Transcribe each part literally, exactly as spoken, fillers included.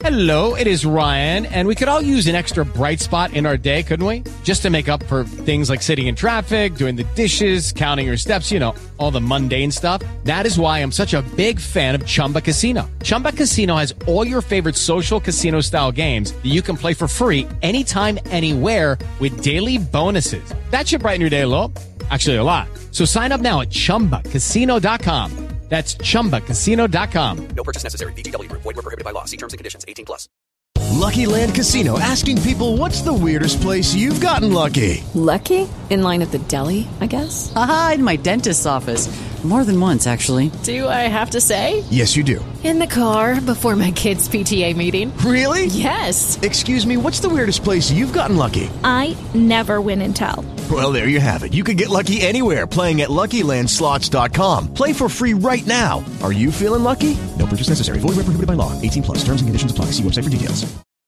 Hello, it is Ryan, and we could all use an extra bright spot in our day, couldn't we? Just to make up for things like sitting in traffic, doing the dishes, counting your steps, you know, all the mundane stuff. That is why I'm such a big fan of Chumba Casino. Chumba Casino has all your favorite social casino-style games that you can play for free anytime, anywhere with daily bonuses. That should brighten your day a little. Actually, a lot. So sign up now at chumba casino dot com. That's chumba casino dot com. No purchase necessary. V G W Group. Void where prohibited by law. See terms and conditions. eighteen plus. Lucky Land Casino, asking people, what's the weirdest place you've gotten lucky? Lucky? In line at the deli, I guess? Aha, in my dentist's office. More than once, actually. Do I have to say? Yes, you do. In the car before my kids' P T A meeting. Really? Yes. Excuse me, what's the weirdest place you've gotten lucky? I never win and tell. Well, there you have it. You can get lucky anywhere, playing at Lucky Land Slots dot com. Play for free right now. Are you feeling lucky? No purchase necessary. Void where prohibited by law. eighteen plus. Terms and conditions apply. See website for details.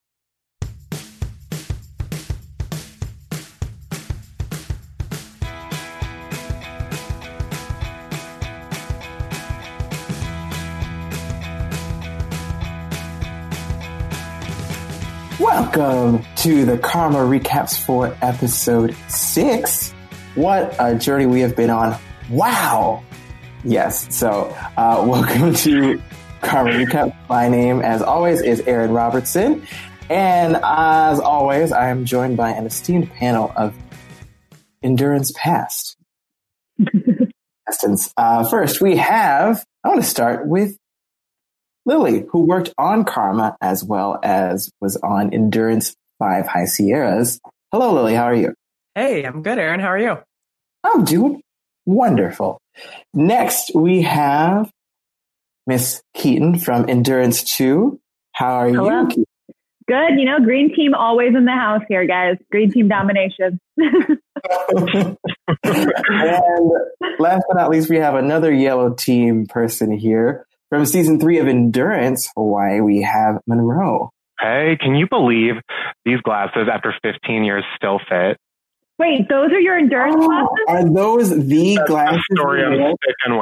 Welcome to the Karma Recaps for episode six. What a journey we have been on. Wow. Yes. So, uh, welcome to Karma Recap. My name, as always, is Aaron Robertson. And as always, I am joined by an esteemed panel of Endurance Past. uh, first, we have, I want to start with Lily, who worked on Karma as well as was on Endurance five High Sierras. Hello, Lily. How are you? Hey, I'm good, Aaron. How are you? I'm doing wonderful. Next, we have Miss Keaton from Endurance two. How are Hello. you, Keaton? Good. You know, green team always in the house here, guys. Green team domination. And last but not least, we have another yellow team person here. From season three of Endurance Hawaii, we have Monroe. Hey, can you believe these glasses after fifteen years still fit? Wait, those are your Endurance oh, glasses? Are those the That's glasses? the story I'm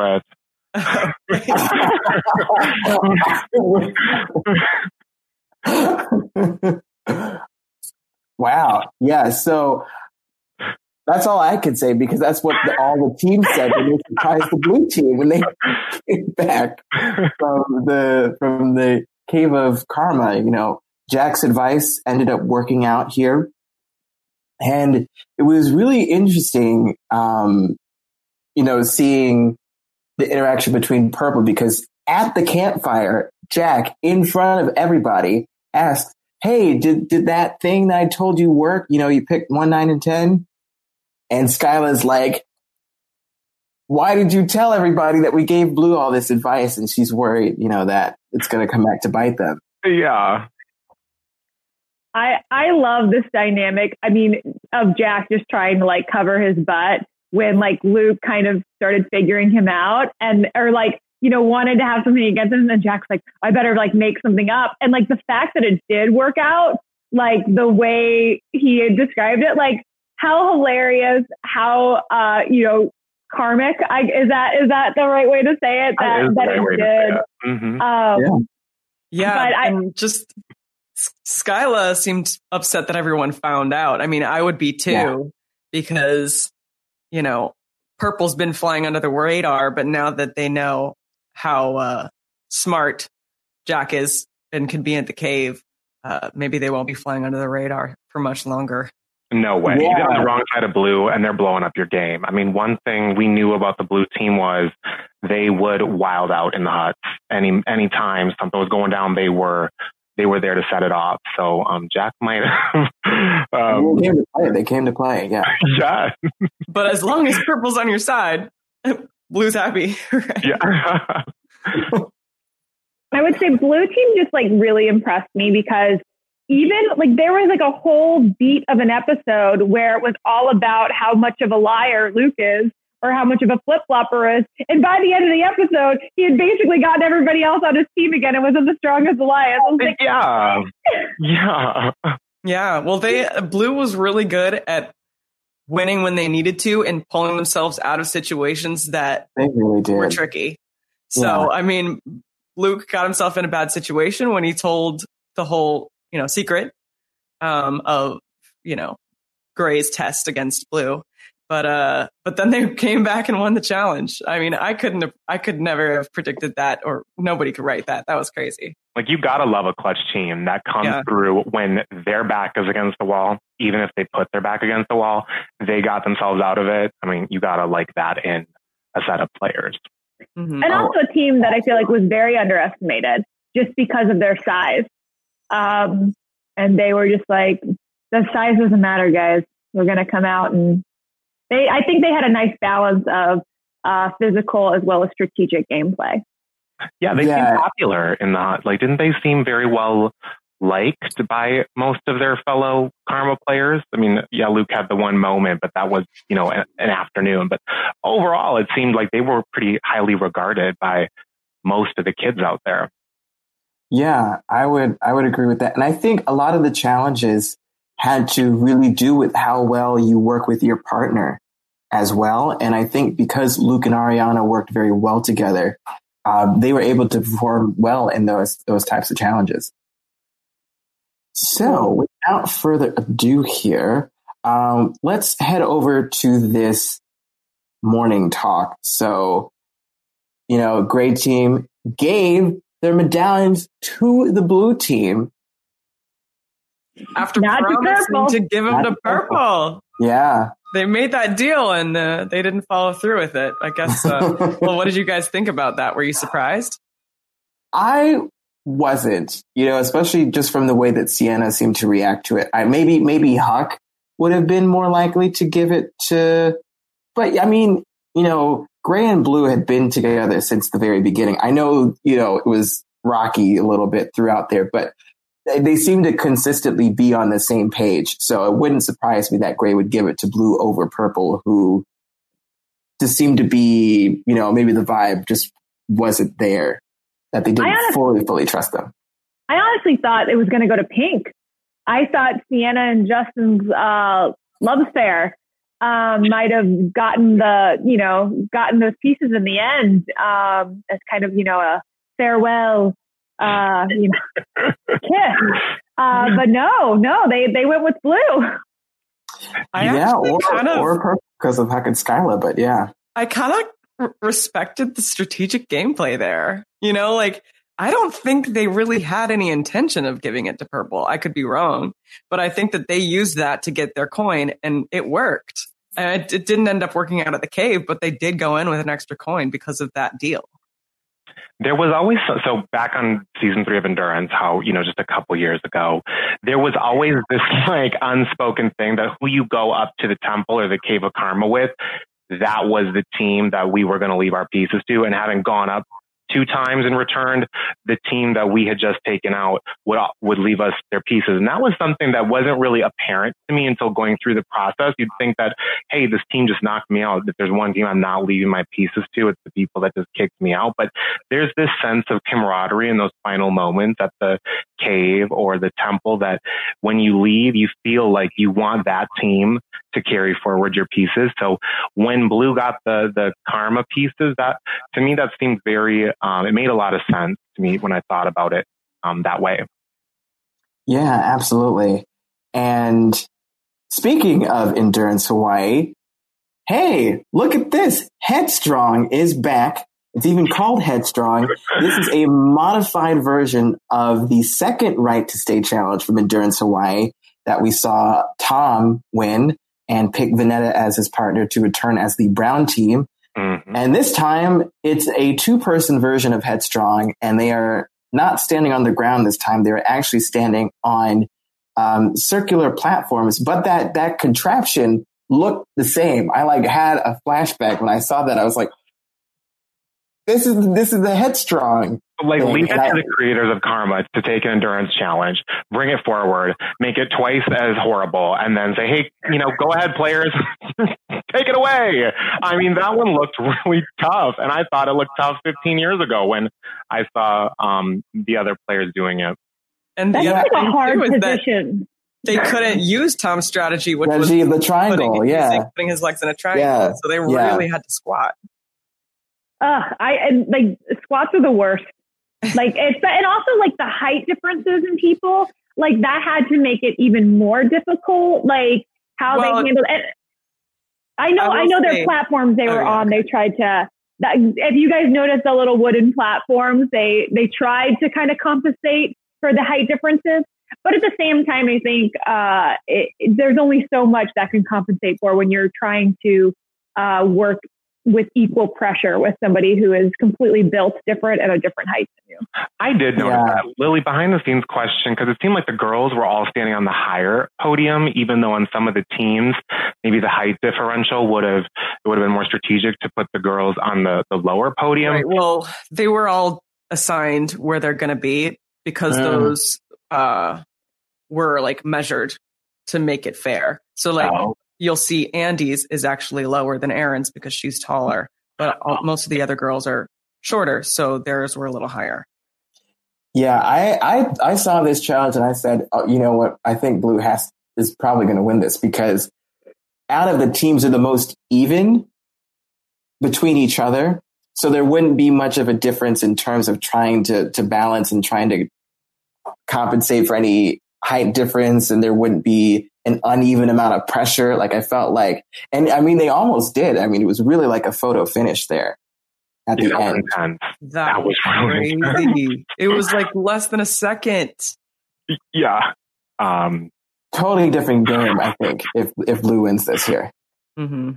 sticking with. Wow. Yeah, so that's all I could say because that's what the, all the teams said when they surprised the blue team when they came back from the from the cave of karma. You know, Jack's advice ended up working out here, and it was really interesting. Um, you know, seeing the interaction between Purple because at the campfire, Jack in front of everybody asked, "Hey, did did that thing that I told you work? You know, you picked one, nine, and ten." And Skyla's like, why did you tell everybody that we gave Blue all this advice? And she's worried, you know, that it's going to come back to bite them. Yeah. I I love this dynamic. I mean, of Jack just trying to like cover his butt when like Luke kind of started figuring him out and or like, you know, wanted to have something against him. And then Jack's like, I better like make something up. And like the fact that it did work out, like the way he had described it, like, how hilarious, how, uh, you know, karmic, I, is that is that the right way to say it? That, that, that it did. It. Mm-hmm. Um, yeah, but I, and just Skyla seemed upset that everyone found out. I mean, I would be too, yeah. because, you know, Purple's been flying under the radar, but now that they know how uh, smart Jack is and can be in the cave, uh, maybe they won't be flying under the radar for much longer. No way. Yeah. You get on the wrong side of blue and they're blowing up your game. I mean, one thing we knew about the blue team was they would wild out in the huts. Any any time something was going down, they were they were there to set it off. So um, Jack might um, they came to play. They came to play, yeah. Yeah. But as long as Purple's on your side, Blue's happy. Right? Yeah. I would say blue team just like really impressed me because even like there was like a whole beat of an episode where it was all about how much of a liar Luke is or how much of a flip-flopper is. And by the end of the episode, he had basically gotten everybody else on his team again and was in the strongest alliance. I was like, yeah. Yeah. Yeah. Well, they Blue was really good at winning when they needed to and pulling themselves out of situations that they really did. were tricky. So, yeah. I mean, Luke got himself in a bad situation when he told the whole, you know, secret um, of, you know, Gray's test against Blue. But uh, but then they came back and won the challenge. I mean, I couldn't have, I could never have predicted that, or nobody could write that. That was crazy. Like, you gotta love a clutch team that comes Yeah. through when their back is against the wall. Even if they put their back against the wall, they got themselves out of it. I mean, you gotta like that in a set of players. Mm-hmm. And also a team that I feel like was very underestimated just because of their size. Um, and they were just like, the size doesn't matter, guys. We're going to come out and they, I think they had a nice balance of uh, physical as well as strategic gameplay. Yeah, they Yeah. seem popular in the, like, didn't they seem very well liked by most of their fellow Karma players? I mean, yeah, Luke had the one moment, but that was, you know, an, an afternoon. But overall, it seemed like they were pretty highly regarded by most of the kids out there. Yeah, I would I would agree with that. And I think a lot of the challenges had to really do with how well you work with your partner as well. And I think because Luke and Ariana worked very well together, uh, they were able to perform well in those those types of challenges. So without further ado here, um, let's head over to this morning talk. So, you know, Gray team gave their medallions to the blue team. After Not to promising purple. to give them Not to to purple. purple. Yeah. They made that deal and uh, they didn't follow through with it. I guess. Uh, well, what did you guys think about that? Were you surprised? I wasn't, you know, especially just from the way that Sienna seemed to react to it. I maybe, maybe Huck would have been more likely to give it to, but I mean, you know, Gray and Blue had been together since the very beginning. I know, you know, it was rocky a little bit throughout there, but they, they seem to consistently be on the same page. So it wouldn't surprise me that Gray would give it to Blue over Purple, who just seemed to be, you know, maybe the vibe just wasn't there, that they didn't honestly, fully, fully trust them. I honestly thought it was going to go to Pink. I thought Sienna and Justin's uh, love affair um, might have gotten the, you know, gotten those pieces in the end um, as kind of, you know, a farewell, uh, you know, kiss. Uh, but no, no, they, they went with Blue. I yeah, actually or, kind of, or Purple because of Huck and Skyla, but yeah. I kind of r- respected the strategic gameplay there. You know, like, I don't think they really had any intention of giving it to Purple. I could be wrong, but I think that they used that to get their coin and it worked. And it, it didn't end up working out at the cave, but they did go in with an extra coin because of that deal. There was always, so back on season three of Endurance, how, you know, just a couple years ago, there was always this like unspoken thing that who you go up to the temple or the Cave of Karma with, that was the team that we were going to leave our pieces to. And having gone up two times and returned, the team that we had just taken out would would leave us their pieces. And that was something that wasn't really apparent to me until going through the process. You'd think that, hey, this team just knocked me out. If there's one team I'm not leaving my pieces to, it's the people that just kicked me out. But there's this sense of camaraderie in those final moments at the cave or the temple that when you leave, you feel like you want that team to carry forward your pieces. So when Blue got the the Karma pieces, that to me, that seemed very, um, it made a lot of sense to me when I thought about it um, that way. Yeah, absolutely. And speaking of Endurance Hawaii, hey, look at this. Headstrong is back. It's even called Headstrong. This is a modified version of the second Right to Stay challenge from Endurance Hawaii that we saw Tom win and pick Veneta as his partner to return as the brown team. Mm-hmm. And this time, it's a two-person version of Headstrong, and they are not standing on the ground this time. They're actually standing on um, circular platforms, but that that contraption looked the same. I like had a flashback when I saw that. I was like, This is this is the Headstrong. Like, thing. leave it And to I- the creators of Karma to take an endurance challenge, bring it forward, make it twice as horrible, and then say, hey, you know, go ahead, players, take it away. I mean, that one looked really tough, and I thought it looked tough fifteen years ago when I saw um, the other players doing it. And That's the like other a thing, hard too, is that position. they couldn't use Tom's strategy, which was Strategy of the triangle, putting, yeah. using- putting his legs in a triangle. Yeah, So they yeah. really had to squat. Ugh, I and like squats are the worst. Like it's, and also like the height differences in people, like that had to make it even more difficult. Like how well, they handled it. I know, I, I know their platforms they were oh, yeah, on. Okay. They tried to, that, if you guys noticed the little wooden platforms, they, they tried to kind of compensate for the height differences. But at the same time, I think uh, it, it, there's only so much that can compensate for when you're trying to uh, work with equal pressure with somebody who is completely built different at a different height than you. I did notice Yeah. that. Lily, behind the scenes question, because it seemed like the girls were all standing on the higher podium, even though on some of the teams, maybe the height differential would have, it would have been more strategic to put the girls on the, the lower podium. Right. Well, they were all assigned where they're going to be because mm. those uh, were like measured to make it fair. So like, oh. you'll see Andy's is actually lower than Erin's because she's taller, but all, most of the other girls are shorter, so theirs were a little higher. Yeah, I I, I saw this challenge and I said, oh, you know what? I think Blue has is probably going to win this because out of the teams are the most even between each other, so there wouldn't be much of a difference in terms of trying to to balance and trying to compensate for any height difference, and there wouldn't be an uneven amount of pressure. Like I felt like, and I mean, they almost did. I mean, it was really like a photo finish there at the yeah, end. That, that was really crazy. It was like less than a second. Yeah. Um, totally different game, I think, if, if Blue wins this year. Mm-hmm.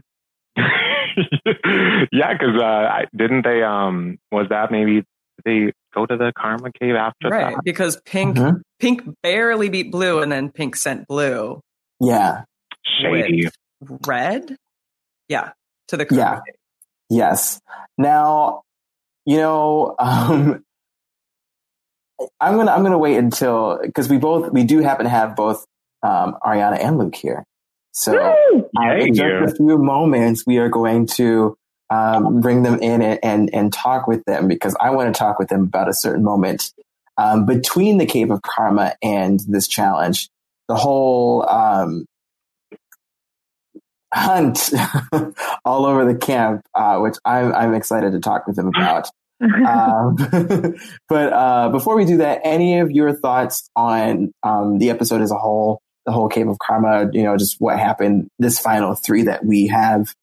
yeah. Cause, uh, didn't they, um, was that maybe they go to the Karma Cave after right, that? Because Pink, mm-hmm. Pink barely beat Blue and then Pink sent Blue. Yeah. Shady. Red? Yeah. To the Karma yeah. Cave. Yes. Now, you know, um, I'm gonna I'm gonna wait until because we both we do happen to have both um, Ariana and Luke here. So uh, in just a few moments, we are going to um, bring them in and, and and talk with them because I want to talk with them about a certain moment um, between the Cave of Karma and this challenge. The whole um, hunt all over the camp, uh, which I'm, I'm excited to talk with them about. um, but uh, before we do that, any of your thoughts on um, the episode as a whole, the whole Cave of Karma, you know, just what happened, this final three that we have?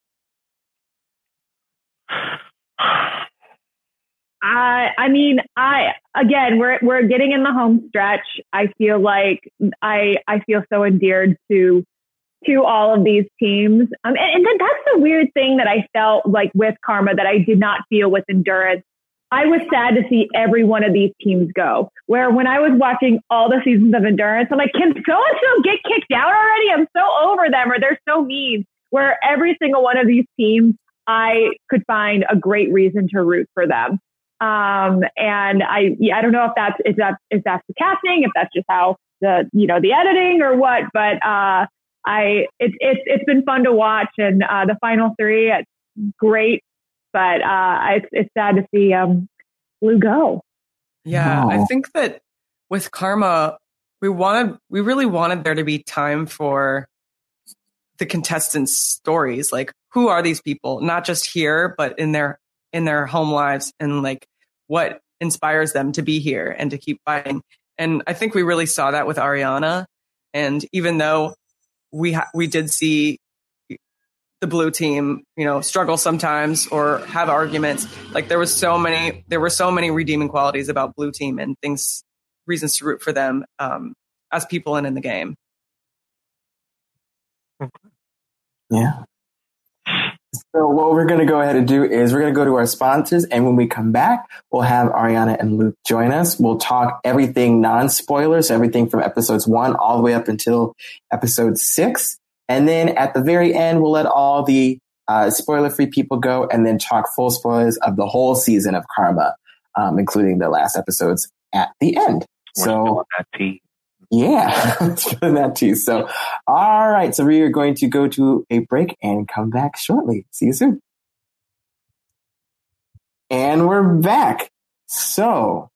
I, I mean, I, again, we're, we're getting in the home stretch. I feel like I, I feel so endeared to, to all of these teams. Um, and, and then that's the weird thing that I felt like with Karma that I did not feel with Endurance. I was sad to see every one of these teams go, where when I was watching all the seasons of Endurance, I'm like, can so-and-so get kicked out already? I'm so over them, or they're so mean, where every single one of these teams, I could find a great reason to root for them. Um, and I, yeah, I don't know if that's, if that's, if that's the casting, if that's just how the, you know, the editing or what, but, uh, I, it's, it's, it's been fun to watch, and, uh, the final three, it's great, but, uh, it's, it's sad to see, um, Blue go. Yeah. Oh. I think that with Karma, we wanted, we really wanted there to be time for the contestants' stories. Like, who are these people? Not just here, but in their, in their home lives, and like what inspires them to be here and to keep fighting. And I think we really saw that with Ariana. And even though we, ha- we did see the Blue team, you know, struggle sometimes or have arguments, like there was so many, there were so many redeeming qualities about Blue team and things, reasons to root for them um, as people and in the game. Yeah. So what we're going to go ahead and do is we're going to go to our sponsors, and when we come back, we'll have Ariana and Luke join us. We'll talk everything non-spoilers, everything from episodes one all the way up until episode six. And then at the very end, we'll let all the uh, spoiler-free people go and then talk full spoilers of the whole season of Karma, um, including the last episodes at the end. We're so that tea. Yeah, let's put in that too. So, all right. So we are going to go to a break and come back shortly. See you soon. And we're back. So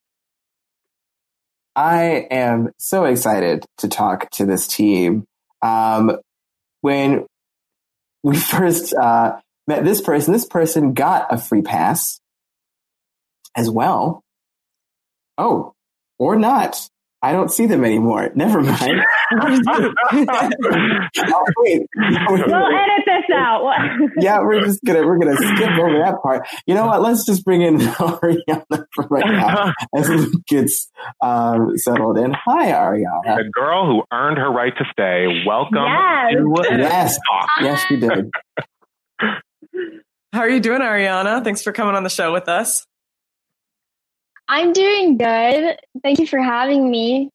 I am so excited to talk to this team. Um, when we first uh, met this person, this person got a free pass as well. Oh, or not. I don't see them anymore. Never mind. Oh, wait. We'll edit this out. Yeah, we're just gonna we're gonna skip over that part. You know what? Let's just bring in Ariana for right now as Luke gets um, settled in. Hi, Ariana. The girl who earned her right to stay. Welcome. Yes. To Yes, Talk. yes, she did. How are you doing, Ariana? Thanks for coming on the show with us. I'm doing good. Thank you for having me.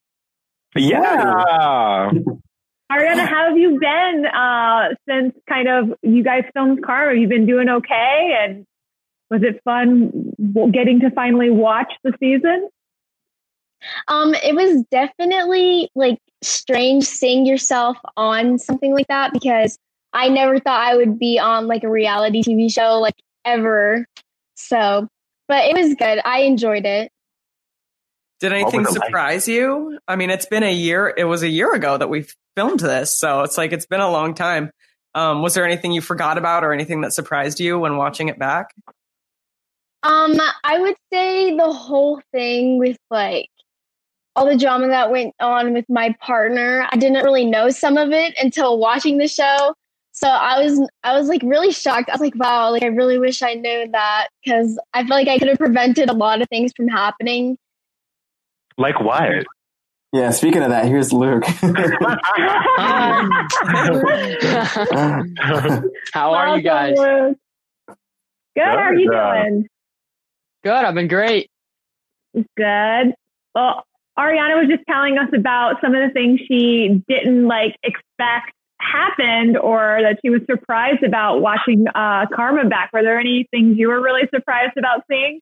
Yeah. Ariana, how have you been uh, since kind of you guys filmed Karma? Have you been doing okay? And was it fun getting to finally watch the season? Um, it was definitely like strange seeing yourself on something like that because I never thought I would be on like a reality T V show like ever. So, but it was good. I enjoyed it. Did anything surprise like? you? I mean, it's been a year. It was a year ago that we filmed this. So it's like, it's been a long time. Um, was there anything you forgot about or anything that surprised you when watching it back? Um, I would say the whole thing with like all the drama that went on with my partner. I didn't really know some of it until watching the show. So I was, I was like really shocked. I was like, wow, like I really wish I knew that because I feel like I could have prevented a lot of things from happening. Like what? Yeah, speaking of that, here's Luke. How are you guys? Good. How are you doing? Good. I've been great. Good. Well, Ariana was just telling us about some of the things she didn't like expect happened or that she was surprised about watching uh, Karma back. Were there any things you were really surprised about seeing?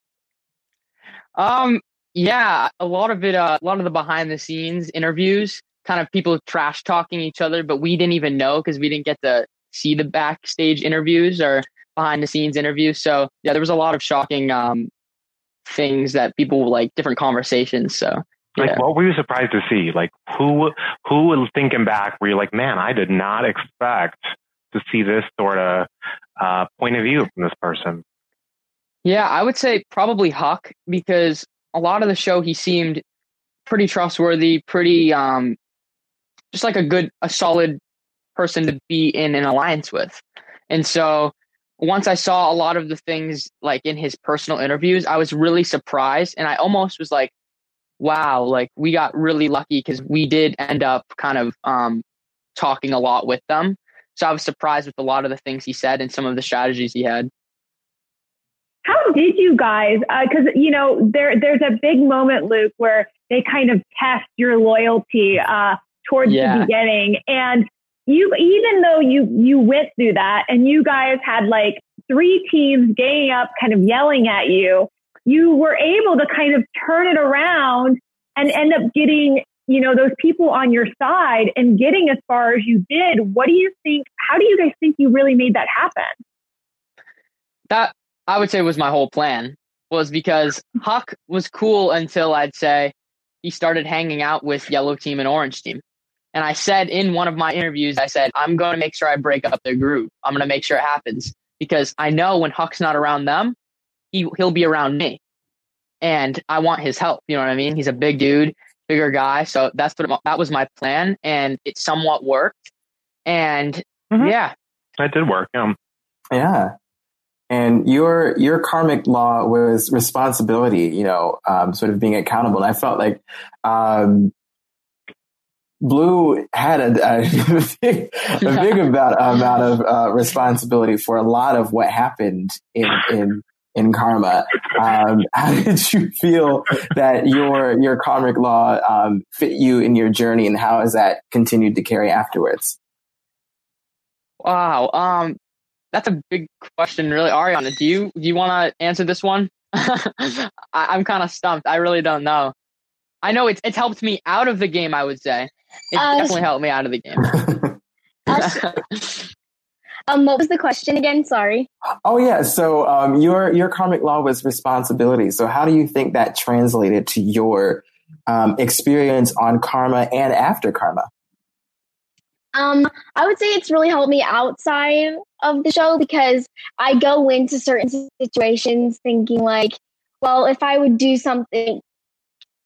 Um, yeah, a lot of it, uh, a lot of the behind the scenes interviews, kind of people trash talking each other, but we didn't even know because we didn't get to see the backstage interviews or behind the scenes interviews. So yeah, there was a lot of shocking um, things that people like different conversations. So like, yeah. What were you surprised to see? Like, who who was thinking back where you're like, man, I did not expect to see this sort of uh, point of view from this person? Yeah, I would say probably Huck, because a lot of the show he seemed pretty trustworthy, pretty um, just like a good, a solid person to be in an alliance with. And so once I saw a lot of the things like in his personal interviews, I was really surprised, and I almost was like, wow, like we got really lucky because we did end up kind of um, talking a lot with them. So I was surprised with a lot of the things he said and some of the strategies he had. How did you guys, because, uh, you know, there there's a big moment, Luke, where they kind of test your loyalty uh, towards yeah. the beginning. And you, even though you, you went through that and you guys had like three teams ganging up, kind of yelling at you, you were able to kind of turn it around and end up getting, you know, those people on your side and getting as far as you did. What do you think? How do you guys think you really made that happen? That I would say was my whole plan, was because Huck was cool until I'd say he started hanging out with Yellow Team and Orange Team. And I said in one of my interviews, I said, I'm going to make sure I break up their group. I'm going to make sure it happens because I know when Huck's not around them, he, he'll be around me. And I want his help. You know what I mean? He's a big dude, bigger guy. So that's what, that was my plan. And it somewhat worked. And mm-hmm. yeah. That did work. Yeah. Yeah. And your your karmic law was responsibility, you know, um, sort of being accountable. And I felt like um, Blue had a, a big, a big amount, amount of uh, responsibility for a lot of what happened in in, in Karma. Um, how did you feel that your your karmic law um, fit you in your journey, and how has that continued to carry afterwards? Wow. Um, That's a big question, really. Ariana, do you do you want to answer this one? I, I'm kind of stumped. I really don't know. I know it's it's helped me out of the game, I would say. It uh, definitely helped me out of the game. um, what was the question again? Sorry. Oh, yeah. So um, your, your karmic law was responsibility. So how do you think that translated to your um, experience on Karma and after Karma? Um, I would say it's really helped me outside of the show because I go into certain situations thinking like, well, if I would do something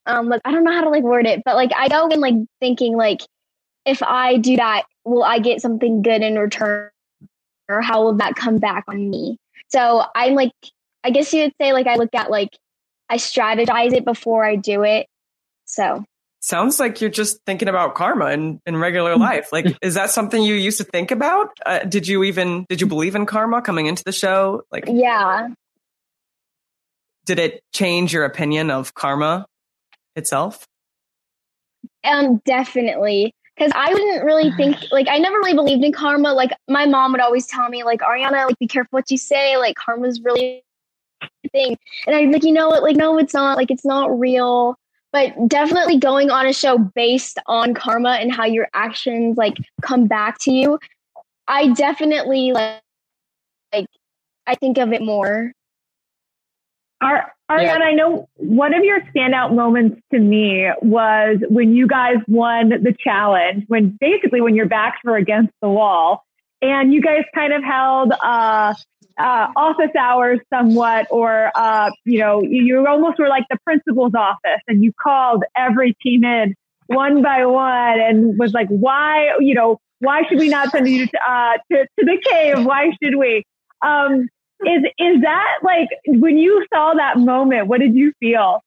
um, like, I don't know how to like word it, but like I go in like thinking like, if I do that, will I get something good in return, or how will that come back on me? So I'm like, I guess you would say like I look at like I strategize it before I do it. So sounds like you're just thinking about karma in, in regular life. Like, is that something you used to think about? Uh, did you even did you believe in karma coming into the show? Like, yeah. Did it change your opinion of karma itself? Um, definitely. Because I wouldn't really think, like, I never really believed in karma. Like, my mom would always tell me, like, Ariana, like, be careful what you say. Like, karma's really a thing. And I'd be like, you know what? Like, no, it's not. Like, it's not real. But definitely going on a show based on karma and how your actions, like, come back to you, I definitely, like, like I think of it more. Ar- Ariana, yeah. I know one of your standout moments to me was when you guys won the challenge, when basically when your backs were against the wall and you guys kind of held uh, uh, office hours somewhat, or, uh, you know, you, you almost were like the principal's office, and you called every team in one by one and was like, why, you know, why should we not send you to, uh, to, to the cave? Why should we? Um, Is is that like when you saw that moment? What did you feel?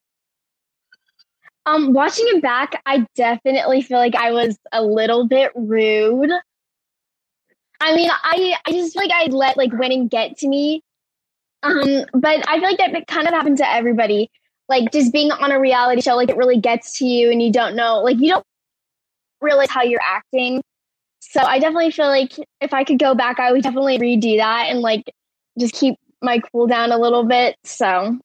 Um, watching it back, I definitely feel like I was a little bit rude. I mean, I I just feel like I let like winning get to me. Um, but I feel like that kind of happened to everybody. Like just being on a reality show, like it really gets to you, and you don't know, like you don't realize how you're acting. So I definitely feel like if I could go back, I would definitely redo that and like just keep my cool down a little bit. So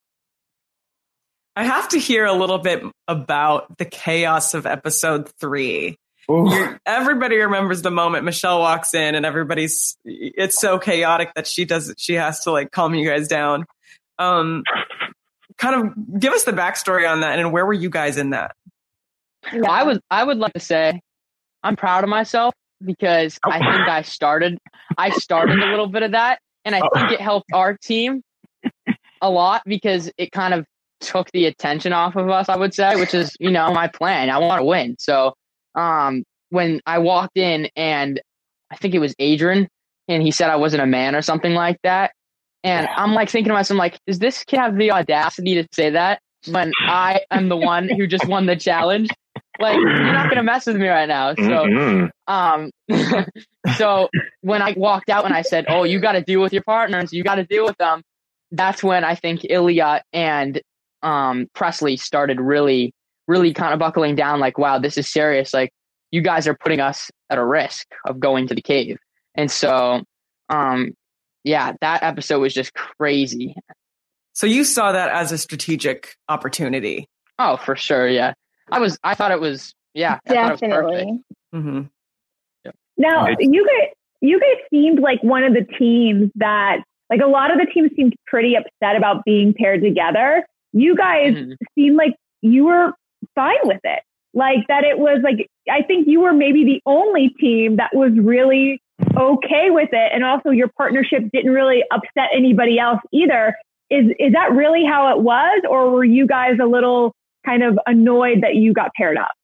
I have to hear a little bit about the chaos of episode three. Everybody remembers the moment Michelle walks in and everybody's, it's so chaotic that she does, she has to like calm you guys down. Um, kind of give us the backstory on that, and where were you guys in that? Well, I was, I would like to say I'm proud of myself because I think I started, I started a little bit of that. And I think it helped our team a lot because it kind of took the attention off of us, I would say, which is, you know, my plan. I want to win. So um, when I walked in and I think it was Adrian and he said I wasn't a man or something like that. And I'm like thinking to myself, like, does this kid have the audacity to say that when I am the one who just won the challenge? Like, you're not going to mess with me right now. So, mm-hmm. um, so when I walked out and I said, oh, you got to deal with your partners, you got to deal with them. That's when I think Ilya and, um, Presley started really, really kind of buckling down. Like, wow, this is serious. Like, you guys are putting us at a risk of going to the cave. And so, um, yeah, that episode was just crazy. So you saw that as a strategic opportunity. Oh, for sure. Yeah. I was, I thought it was, yeah. Definitely. Mm-hmm. Yeah. Now, you guys, you guys seemed like one of the teams that, like a lot of the teams seemed pretty upset about being paired together. You guys mm-hmm. seemed like you were fine with it. Like that it was like, I think you were maybe the only team that was really okay with it. And also your partnership didn't really upset anybody else either. Is, is that really how it was? Or were you guys a little kind of annoyed that you got paired up?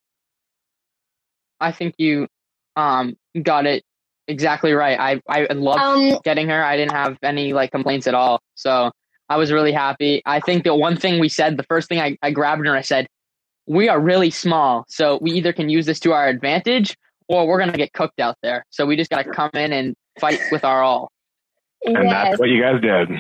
I think you um, got it exactly right. I, I loved um, getting her. I didn't have any like complaints at all. So I was really happy. I think the one thing we said, the first thing I, I grabbed her and I said, we are really small. So we either can use this to our advantage or we're going to get cooked out there. So we just got to come in and fight with our all. And yes. That's what you guys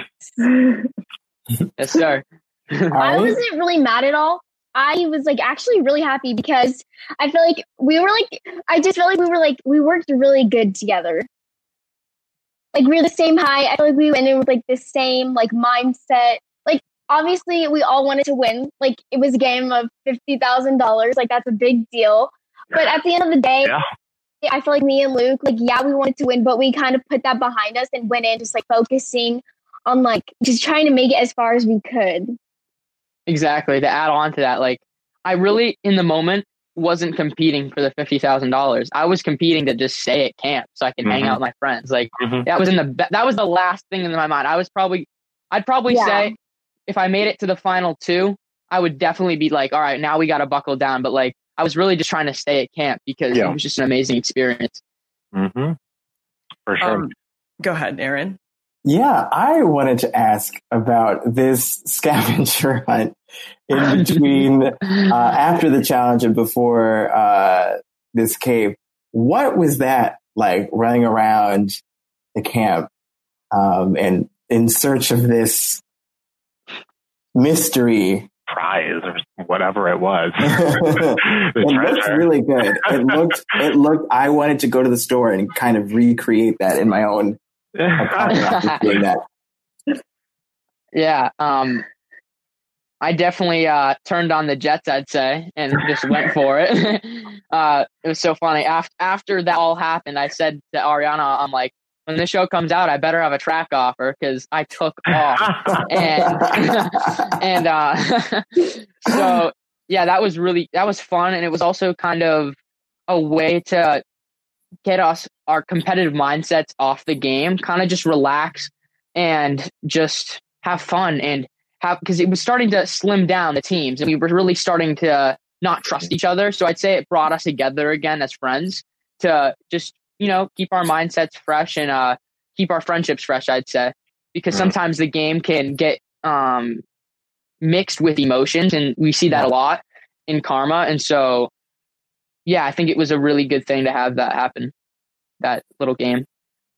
did. Yes, sir. I wasn't really mad at all. I was like actually really happy because I feel like we were like, I just feel like we were like, we worked really good together. Like we were the same height. I feel like we went in with like the same like mindset. Like obviously we all wanted to win. Like it was a game of fifty thousand dollars. Like that's a big deal. But at the end of the day, yeah. I feel like me and Luke, like, yeah, we wanted to win, but we kind of put that behind us and went in just like focusing on like just trying to make it as far as we could. Exactly. To add on to that, like I really in the moment wasn't competing for the fifty thousand dollars. I was competing to just stay at camp so I could mm-hmm. hang out with my friends. Like mm-hmm. that was in the that was the last thing in my mind. I was probably I'd probably yeah. say if I made it to the final two, I would definitely be like, all right, now we got to buckle down. But like, I was really just trying to stay at camp because Yeah. it was just an amazing experience. Mm-hmm. For sure. Um, go ahead, Aaron. Yeah, I wanted to ask about this scavenger hunt in between uh, after the challenge and before uh, this cave. What was that like, running around the camp um, and in search of this mystery prize or whatever it was? It looked really good. It looked. It looked. I wanted to go to the store and kind of recreate that in my own. Doing that. Yeah, um, I definitely uh, turned on the jets, I'd say, and just went for it. uh, it was so funny. After after that all happened, I said to Ariana, "I'm like, when this show comes out, I better have a track offer because I took off." and and uh, so yeah, that was really that was fun, and it was also kind of a way to get us our competitive mindsets off the game, kind of just relax and just have fun and have, because it was starting to slim down the teams and we were really starting to not trust each other. So I'd say it brought us together again as friends to just, you know, keep our mindsets fresh and uh, keep our friendships fresh, I'd say, because sometimes the game can get um, mixed with emotions, and we see that a lot in Karma. And so, yeah, I think it was a really good thing to have that happen, that little game.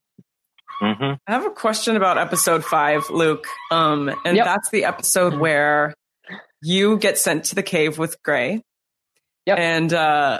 Mm-hmm. I have a question about episode five, Luke. Um, and Yep. that's the episode where you get sent to the cave with Gray. Yep. And uh,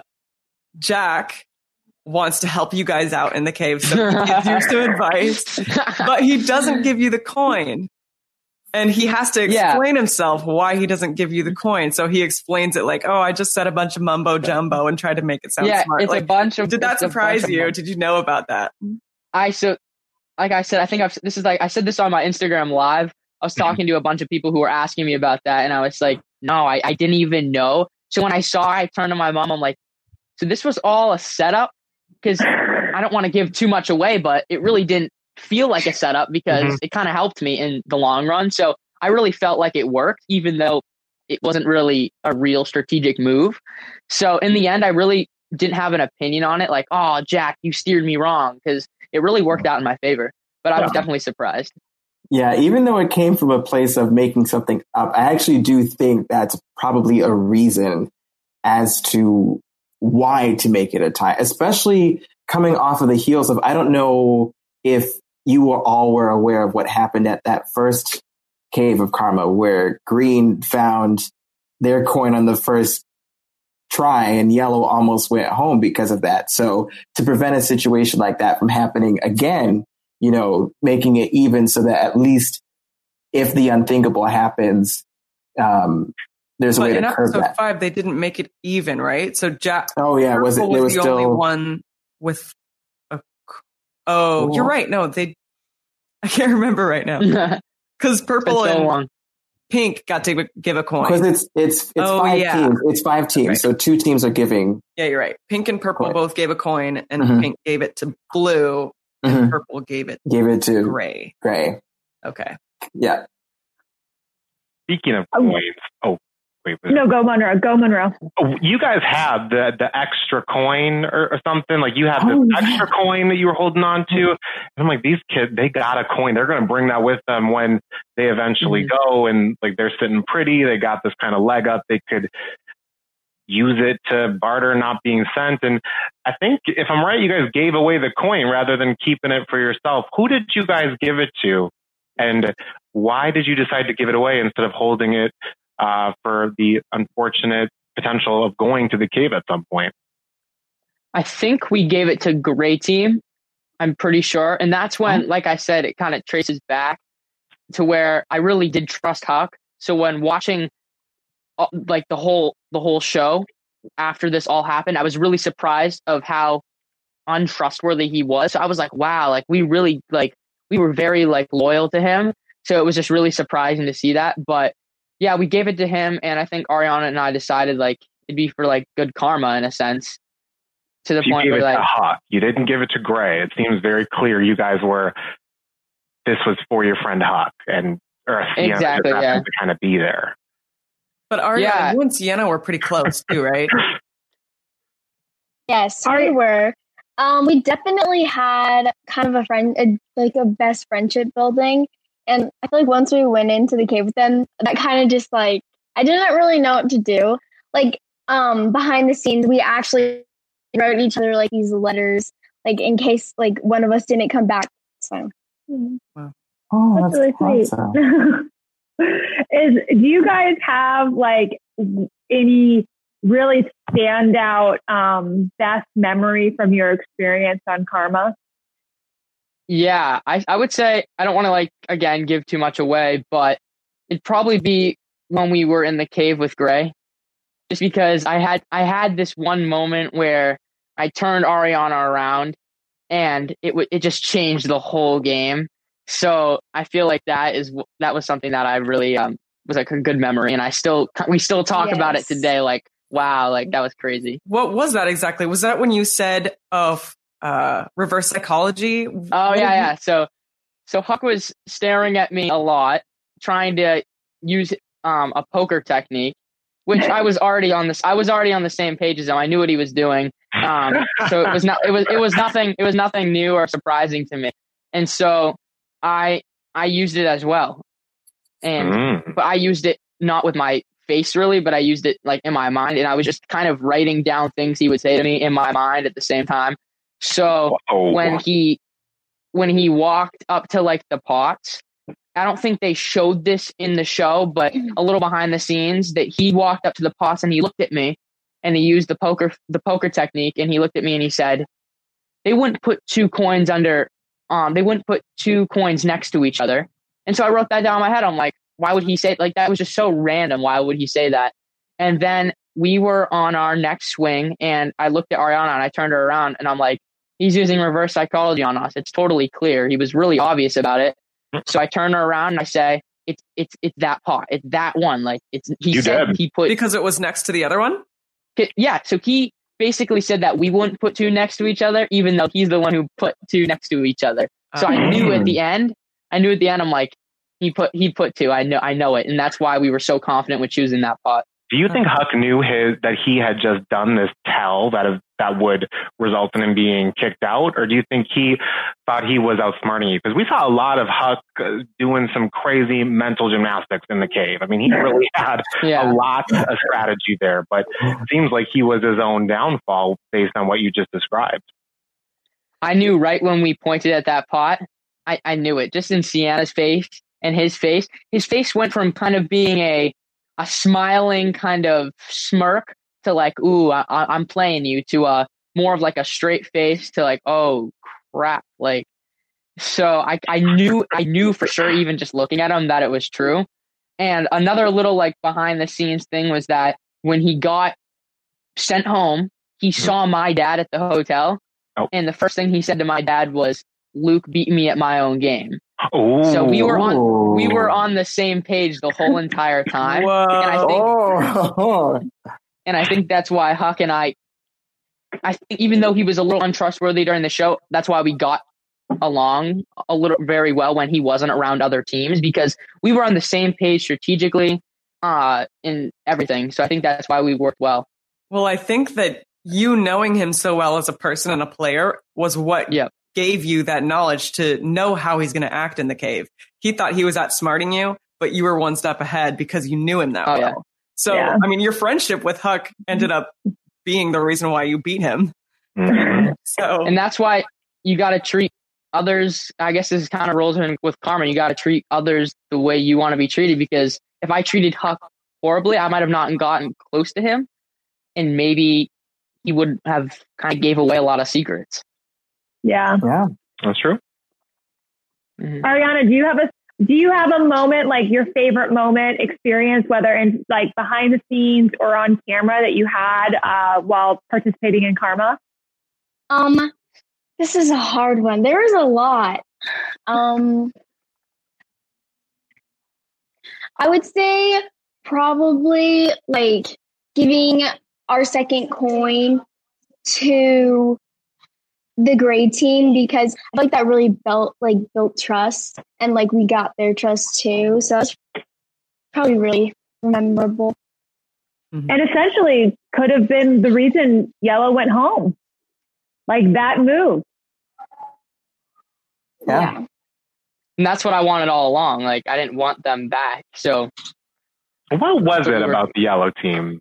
Jack wants to help you guys out in the cave, so he gives you some advice, but he doesn't give you the coin. And he has to explain Yeah. himself why he doesn't give you the coin. So he explains it like, oh, I just said a bunch of mumbo jumbo and tried to make it sound Yeah, smart. it's like, a bunch of. did that it's a bunch surprise of you? mum- Did you know about that? I so, like I said, I think I've this is like I said this on my Instagram live. I was talking to a bunch of people who were asking me about that, and I was like, no, I, I didn't even know. So when I saw, I turned to my mom. I'm like, so this was all a setup, because I don't want to give too much away, but it really didn't feel like a setup because Mhm. it kind of helped me in the long run. So I really felt like it worked, even though it wasn't really a real strategic move. So in the end, I really didn't have an opinion on it. Like, oh, Jack, you steered me wrong, because it really worked out in my favor. But I was Yeah. definitely surprised. Yeah, even though it came from a place of making something up, I actually do think that's probably a reason as to why to make it a tie, especially coming off of the heels of, I don't know if you were all were aware of what happened at that first cave of Karma, where green found their coin on the first try and yellow almost went home because of that. So to prevent a situation like that from happening again, you know, making it even so that at least if the unthinkable happens, um, there's a But way in to curb episode that. five, they didn't make it even, right? So Jack. Oh yeah, was it? Purple There was was the only still one with. A, oh, Cool. you're right. No, they. I can't remember right now because purple Been so and long. pink got to give a coin. because it's it's it's Oh, five yeah. teams. It's five teams, Right. so two teams are giving. Yeah, you're right. Pink and purple Coin. both gave a coin, and Mhm. pink gave it to blue, and Mhm. purple gave it Gave it to to gray. Gray. Okay. Yeah. Speaking of coins, oh, wait, was No, go Monroe. Go Monroe. oh, you guys had the the extra coin or, or something. Like you had this Oh, yeah. extra coin that you were holding on to. And I'm like, these kids, they got a coin. They're going to bring that with them when they eventually Mm-hmm. go. And like they're sitting pretty. They got this kind of leg up. They could use it to barter not being sent. And I think if I'm right, you guys gave away the coin rather than keeping it for yourself. Who did you guys give it to? And why did you decide to give it away instead of holding it uh, for the unfortunate potential of going to the cave at some point? I think we gave it to Gray Team. I'm pretty sure. And that's when, like I said, it kind of traces back to where I really did trust Huck. So when watching uh, like the whole the whole show after this all happened, I was really surprised of how untrustworthy he was. So I was like, wow, like we really like we were very like loyal to him. So it was just really surprising to see that. But yeah, we gave it to him, and I think Ariana and I decided like it'd be for like good karma in a sense. To the You point gave where it like to Huck. You didn't give it to Gray. It seems very clear you guys were, this was for your friend Huck. And or Sienna Exactly, just happened yeah. to kind of be there. But Ariana, Yeah. you and Sienna were pretty close too, right? Yes, we were. Um, we definitely had kind of a friend, a, like a best friendship building. And I feel like once we went into the cave with them, that kind of just like, I didn't really know what to do. Like, um, behind the scenes, we actually wrote each other like these letters, like in case like one of us didn't come back. So, wow. Oh, That's that's, really sweet. awesome. Is do you guys have like any really standout um, best memory from your experience on Karma? Yeah, I, I would say, I don't want to like, again, give too much away, but it'd probably be when we were in the cave with Gray. Just because I had, I had this one moment where I turned Ariana around and it w- it just changed the whole game. So I feel like that is, that was something that I really, um, was like a good memory. And I still, we still talk about it Yes. today. Like, wow, like that was crazy. What was that exactly? Was that when you said of uh, reverse psychology? Oh yeah, yeah. So, so Huck was staring at me a lot, trying to use um, a poker technique, which I was already on this. I was already on the same page as him. I knew what he was doing. Um, so it was not. It was. It was nothing. It was nothing new or surprising to me. And so I I used it as well. And Mm. but I used it not with my face really, but I used it like in my mind, and I was just kind of writing down things he would say to me in my mind at the same time. So Whoa. when he when he walked up to like the pots, I don't think they showed this in the show, but a little behind the scenes that he walked up to the pots and he looked at me and he used the poker the poker technique, and he looked at me and he said, they wouldn't put two coins under um they wouldn't put two coins next to each other. And so I wrote that down in my head. I'm like, why would he say it? Like, that was just so random. Why would he say that? And then we were on our next swing and I looked at Ariana and I turned her around and I'm like, he's using reverse psychology on us. It's totally clear. He was really obvious about it. So I turn her around and I say, it's, it's, it's that pot. It's that one. Like it's, he You said did. he put, Because it was next to the other one? yeah. So he basically said that we wouldn't put two next to each other, even though he's the one who put two next to each other. So I knew at the end, I knew at the end, I'm like, he put, he put two. I know, I know it. And that's why we were so confident with choosing that pot. Do you think Huck knew his that he had just done this tell that that would result in him being kicked out, or do you think he thought he was outsmarting you? Because we saw a lot of Huck uh, doing some crazy mental gymnastics in the cave. I mean, he really had Yeah. a lot of strategy there, but it seems like he was his own downfall based on what you just described. I knew right when we pointed at that pot, I, I knew it. Just in Sienna's face and his face, his face went from kind of being a a smiling kind of smirk to like, ooh, I, I'm playing you, to a more of like a straight face to like, oh crap, like. So I I knew I knew for sure, even just looking at him, that it was true. And another little like behind the scenes thing was that when he got sent home, he saw my dad at the hotel. Oh. And the first thing he said to my dad was, Luke beat me at my own game. Ooh. So we were on we were on the same page the whole entire time. Whoa. And I think Oh, and I think that's why Huck and I I think even though he was a little untrustworthy during the show, that's why we got along a little very well when he wasn't around other teams, because we were on the same page strategically uh in everything. So I think that's why we worked well. Well, I think that you knowing him so well as a person and a player was what Yep. gave you that knowledge to know how he's going to act in the cave. He thought he was outsmarting you, but you were one step ahead because you knew him that Oh, well. yeah. So, Yeah. I mean, your friendship with Huck ended up being the reason why you beat him. Mhm. So, And that's why you got to treat others. I guess this kind of rolls in with karma. You got to treat others the way you want to be treated, because if I treated Huck horribly, I might have not gotten close to him, and maybe he would have kind of gave away a lot of secrets. Yeah. yeah. That's true. Mhm. Ariana, do you have a do you have a moment, like your favorite moment experience, whether in like behind the scenes or on camera, that you had uh, while participating in Karma? Um, this is a hard one. There is a lot. Um, I would say probably like giving our second coin to the Gray team, because I feel like that really built like built trust, and like we got their trust too. So that's probably really memorable. mm-hmm. and essentially could have been the reason Yellow went home. Like that move. Yeah. yeah. And that's what I wanted all along. Like, I didn't want them back. So, what was it about the Yellow team?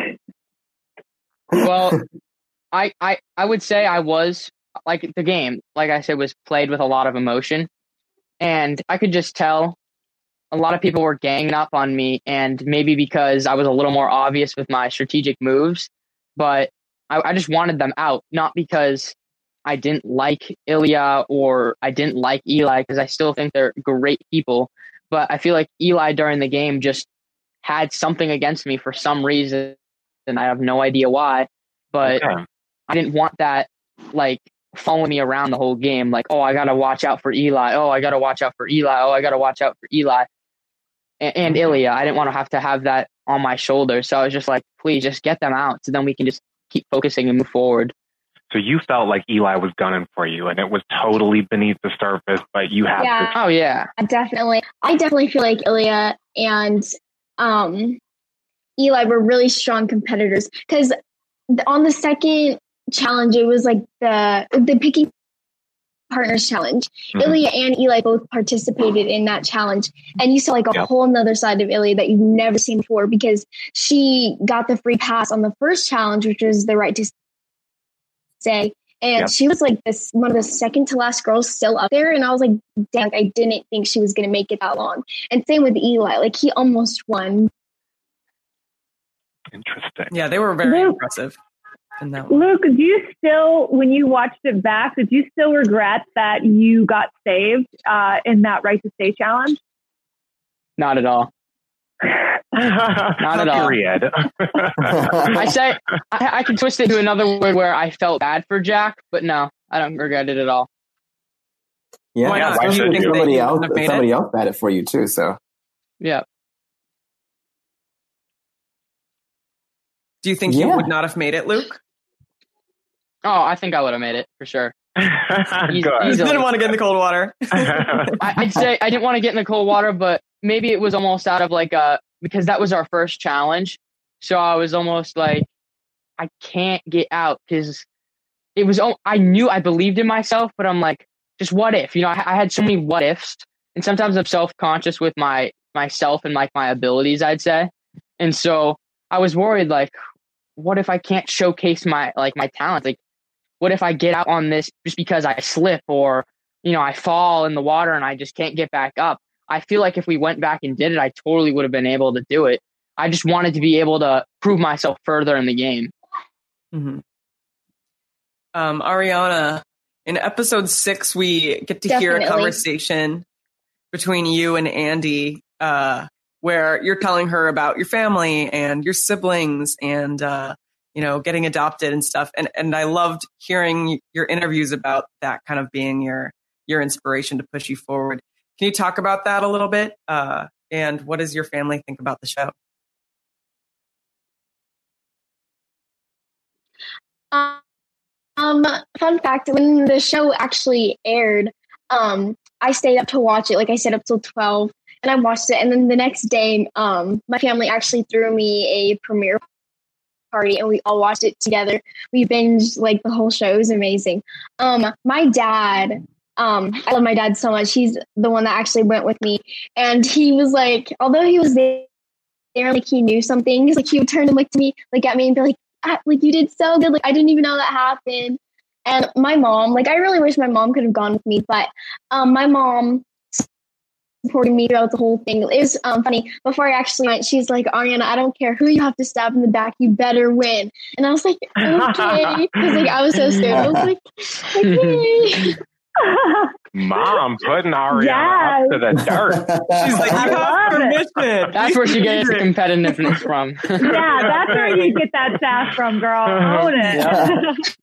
Well, I, I, I would say I was, like, the game, like I said, was played with a lot of emotion. And I could just tell a lot of people were ganging up on me. And maybe because I was a little more obvious with my strategic moves. But I, I just wanted them out, not because I didn't like Ilya or I didn't like Eli, because I still think they're great people. But I feel like Eli during the game just had something against me for some reason, and I have no idea why. But okay. I didn't want that, like, following me around the whole game. Like, oh, I got to watch out for Eli. Oh, I got to watch out for Eli. Oh, I got to watch out for Eli. And, and Ilya, I didn't want to have to have that on my shoulders. So I was just like, please just get them out so then we can just keep focusing and move forward. So you felt like Eli was gunning for you, and it was totally beneath the surface, but you had yeah, to. Oh, yeah. Definitely. I definitely feel like Ilya and um, Eli were really strong competitors, because on the second challenge, it was like the the picking partners challenge. Mm-hmm. Ilya and Eli both participated in that challenge, and you saw like a yep. whole nother side of Ilya that you've never seen before, because she got the free pass on the first challenge, which was the right to say, and yep. she was like this one of the second to last girls still up there, and I was like, dang, I didn't think she was going to make it that long. And same with Eli, like he almost won. Interesting. Yeah, they were very Luke, impressive in that one. Luke, do you still, when you watched it back, did you still regret that you got saved uh, in that right to stay challenge? Not at all. Not at all. Period. I say I, I can twist it to another word where I felt bad for Jack, but no, I don't regret it at all. Yeah, why not? why Do you should think somebody they else wouldn't have made somebody it? else had it for you too? So yeah. Do you think Yeah. you would not have made it, Luke? Oh, I think I would have made it for sure. Eas- Good. You didn't want to get in the cold water. I, I'd say I didn't want to get in the cold water, but maybe it was almost out of like a, because that was our first challenge. So I was almost like, I can't get out, because it was, I knew I believed in myself, but I'm like, just what if, you know, I, I had so many what ifs, and sometimes I'm self-conscious with my, myself and like my abilities, I'd say. And so I was worried, like, what if I can't showcase my, like my talent? Like, what if I get out on this just because I slip, or, you know, I fall in the water and I just can't get back up? I feel like if we went back and did it, I totally would have been able to do it. I just wanted to be able to prove myself further in the game. Mm-hmm. Um, Ariana, in episode six, we get to hear Definitely. a conversation between you and Andy, uh, where you're telling her about your family and your siblings and, uh, you know, getting adopted and stuff. And, and I loved hearing your interviews about that kind of being your, your inspiration to push you forward. Can you talk about that a little bit? Uh, and what does your family think about the show? Um, fun fact, when the show actually aired, um, I stayed up to watch it. Like I stayed up till twelve, and I watched it. And then the next day, um, my family actually threw me a premiere party, and we all watched it together. We binged like the whole show. It was amazing. Um, my dad, um, I love my dad so much. He's the one that actually went with me, and he was like, although he was there, like he knew some things, like he would turn and look to me, like at me, and be like, ah, like you did so good. Like I didn't even know that happened. And my mom, like I really wish my mom could have gone with me, but um, my mom supported me throughout the whole thing. It was um, funny. Before I actually went, she's like, Ariana, I don't care who you have to stab in the back, you better win. And I was like, okay. Because like I was so scared. I was like, okay. Mom putting Ariana Yes. up to the dirt. She's like, you have permission. That's where she gets the competitiveness from. Yeah, that's where you get that sass from, girl. Own it.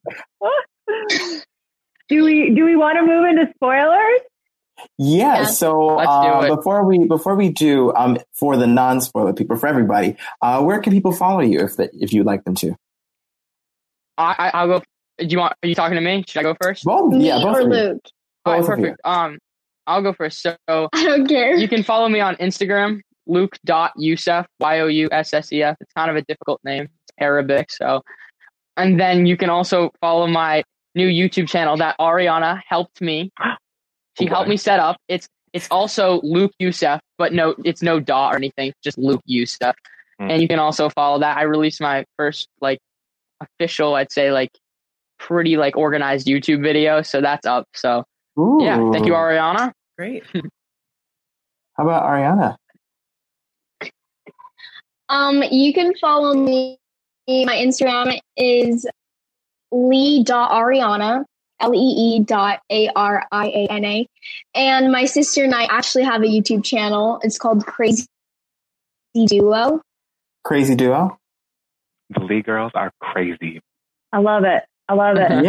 do we do we want to move into spoilers? Yeah, Yeah. so Let's do uh, it. before we before we do, um, for the non-spoiler people, for everybody, uh, where can people follow you if that if you'd like them to? I, I, I'll go. Do you want? Are you talking to me? Should I go first? Both, Me yeah, both or of you. Luke? All right, Both of you. perfect. Um, I'll go first. So I don't care. you can follow me on Instagram, Luke dot Youssef, Y O U S S E F. It's kind of a difficult name. It's Arabic, so. And then you can also follow my new YouTube channel that Ariana helped me. She Okay. helped me set up. It's it's also Luke Youssef, but no, it's no dot or anything. Just Luke Youssef. Mm. And you can also follow that. I released my first like official, I'd say like pretty like organized YouTube video, so that's up. So Ooh. yeah, thank you, Ariana. Great. How about Ariana? Um, you can follow me. My Instagram is lee dot ariana, L E E dot A R I A N A. And my sister and I actually have a YouTube channel. It's called Crazy Duo. Crazy Duo? The Lee girls are crazy. I love it. I love it.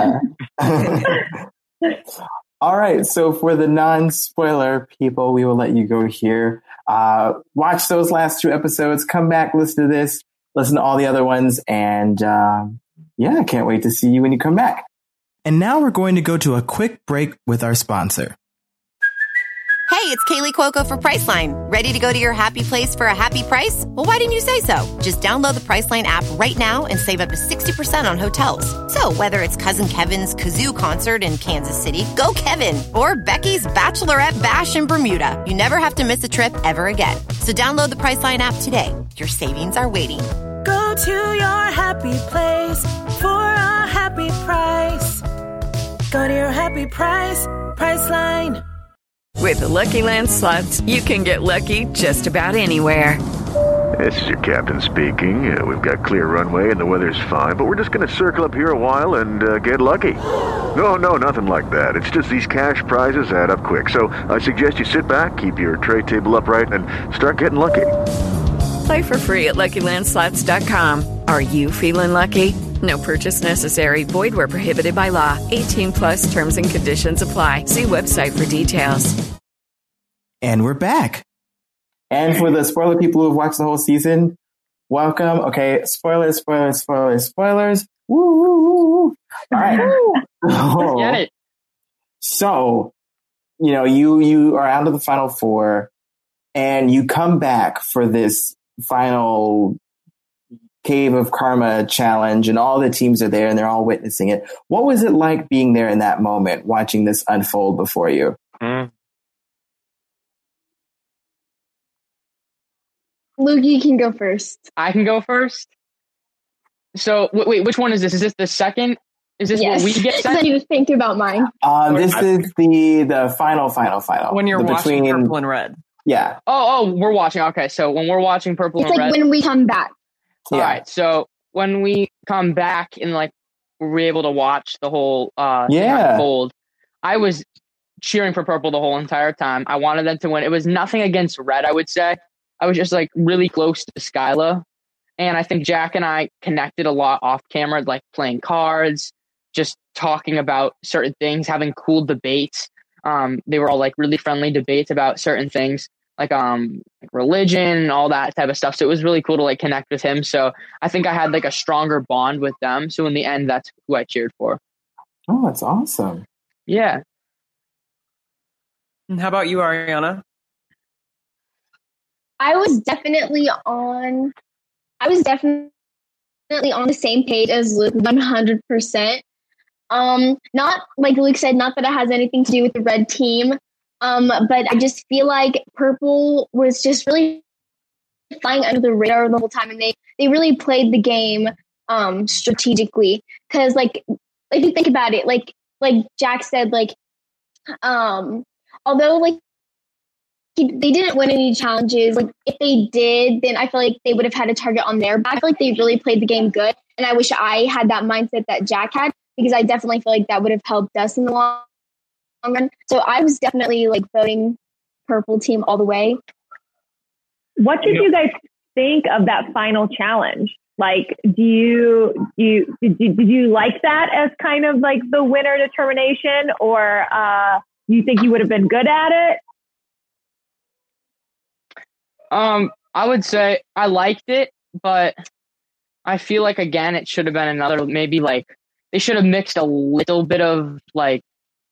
Yeah. All right. So for the non-spoiler people, we will let you go here. Uh, watch those last two episodes. Come back, listen to this, listen to all the other ones. And um, yeah, I can't wait to see you when you come back. And now we're going to go to a quick break with our sponsor. Hey, it's Kaylee Cuoco for Priceline. Ready to go to your happy place for a happy price? Well, why didn't you say so? Just download the Priceline app right now and save up to sixty percent on hotels. So whether it's Cousin Kevin's Kazoo Concert in Kansas City, go Kevin, or Becky's Bachelorette Bash in Bermuda, you never have to miss a trip ever again. So download the Priceline app today. Your savings are waiting. Go to your happy place for a happy price. Go to your happy price, Priceline. With the Lucky Land Slots, you can get lucky just about anywhere. This is your captain speaking. Uh, we've got clear runway and the weather's fine, but we're just going to circle up here a while and uh, get lucky. No, no, nothing like that. It's just these cash prizes add up quick. So I suggest you sit back, keep your tray table upright, and start getting lucky. Play for free at lucky land slots dot com. Are you feeling lucky? No purchase necessary. Void where prohibited by law. eighteen plus terms and conditions apply. See website for details. And we're back. And for the spoiler people who have watched the whole season, welcome. Okay, spoilers, spoilers, spoilers, spoilers. Woo, woo, woo, woo. All right. So, Get it. so, you know, you you are out of the final four, and you come back for this final Cave of Karma challenge, and all the teams are there and they're all witnessing it. What was it like being there in that moment, watching this unfold before you? Mm. Luke, you can go first. I can go first. So wait, wait which one is this? Is this the second? Is this Yes. what we get? I need to think about mine. Um, this is the the final, final, final. When you're the watching between, Purple and Red. Yeah. Oh, oh, we're watching. Okay, so when we're watching Purple It's and like Red. when we come back. All Yeah. right, so when we come back and like we're able to watch the whole uh thing Yeah. unfold, I was cheering for Purple the whole entire time. I wanted them to win. It was nothing against Red, I would say. I was just like really close to Skyla. And I think Jack and I connected a lot off camera, like playing cards, just talking about certain things, having cool debates. Um, they were all like really friendly debates about certain things, like um like religion and all that type of stuff. So it was really cool to like connect with him. So I think I had like a stronger bond with them. So in the end, that's who I cheered for. Oh, that's awesome. Yeah. And how about you, Ariana? I was definitely on. I was definitely on the same page as Luke, one hundred percent. Um, not like Luke said, not that it has anything to do with the red team. Um, but I just feel like Purple was just really flying under the radar the whole time, and they they really played the game um strategically. Because like if you think about it, like like Jack said, like um, although like. they didn't win any challenges. Like if they did, then I feel like they would have had a target on their back. I feel like they really played the game good. And I wish I had that mindset that Jack had, because I definitely feel like that would have helped us in the long run. So I was definitely like voting Purple team all the way. What did you guys think of that final challenge? Like, do you, do you, did you, did you like that as kind of like the winner determination, or uh, you think you would have been good at it? Um, I would say I liked it, but I feel like, again, it should have been another, maybe like they should have mixed a little bit of like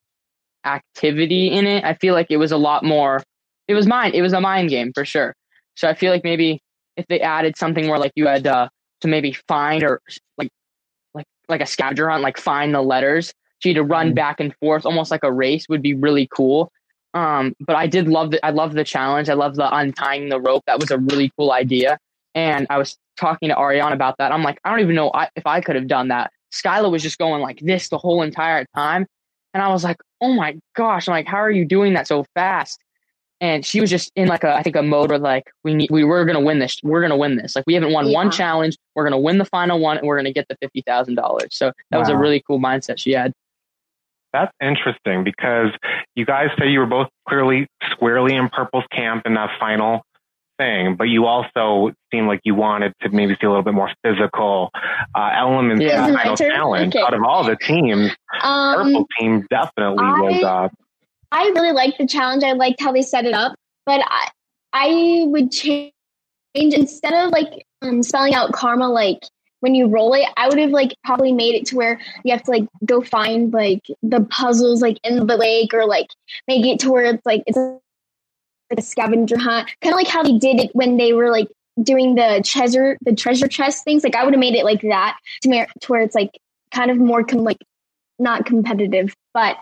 activity in it. I feel like it was a lot more, it was mind, it was a mind game for sure. So I feel like maybe if they added something where like you had uh, to maybe find or like like like a scavenger hunt, like find the letters, so you had to run mm-hmm. back and forth, almost like a race, would be really cool. Um, but I did love the I love the challenge. I love the untying the rope. That was a really cool idea. And I was talking to Ariana about that. I'm like, I don't even know if I could have done that. Skyla was just going like this the whole entire time. And I was like, oh my gosh. I'm like, how are you doing that so fast? And she was just in like a, I think a mode where like, we need, we were going to win this. We're going to win this. Like we haven't won yeah. one challenge. We're going to win the final one and we're going to get the fifty thousand dollars. So that wow. was a really cool mindset she had. That's interesting because you guys say you were both clearly squarely in Purple's camp in that final thing, but you also seem like you wanted to maybe see a little bit more physical uh, elements yeah. in the final challenge. Okay. Out of all the teams, um, Purple team definitely I, was. Uh, I really liked the challenge. I liked how they set it up, but I, I would change instead of like um, spelling out karma like when you roll it, I would have like probably made it to where you have to like go find like the puzzles like in the lake, or like make it to where it's like it's like a scavenger hunt, kind of like how they did it when they were like doing the treasure the treasure chest things. Like I would have made it like that to, me, to where it's like kind of more com- like not competitive, but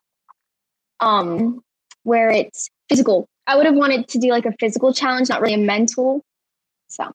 um where it's physical. I would have wanted to do like a physical challenge, not really a mental. So.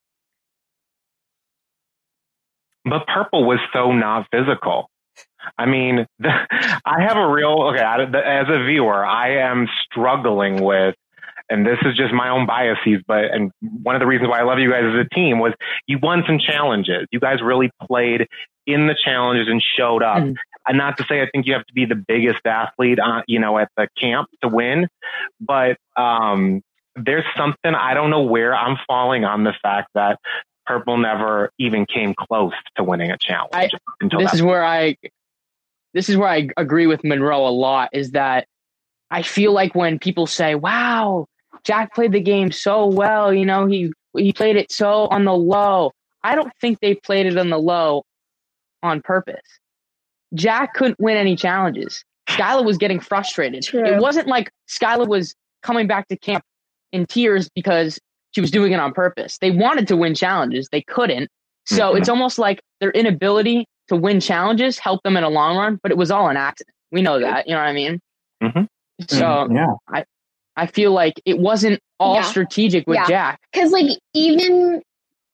But Purple was so not physical. I mean, the, I have a real, okay, I, the, as a viewer, I am struggling with, and this is just my own biases, but, and one of the reasons why I love you guys as a team was you won some challenges. You guys really played in the challenges and showed up. Mm. And not to say I think you have to be the biggest athlete, uh, you know, at the camp to win, but um, there's something, I don't know where I'm falling on the fact that Purple never even came close to winning a challenge. I, this is where I, this is where I agree with Monroe a lot, is that I feel like when people say, wow, Jack played the game so well, you know, he, he played it so on the low. I don't think they played it on the low on purpose. Jack couldn't win any challenges. Skyla was getting frustrated. True. It wasn't like Skyla was coming back to camp in tears because she was doing it on purpose. They wanted to win challenges. They couldn't. So mm-hmm. it's almost like their inability to win challenges helped them in a long run, but it was all an accident. We know that. You know what I mean? Mm-hmm. So yeah. I I feel like it wasn't all yeah. strategic with yeah. Jack. Because like even...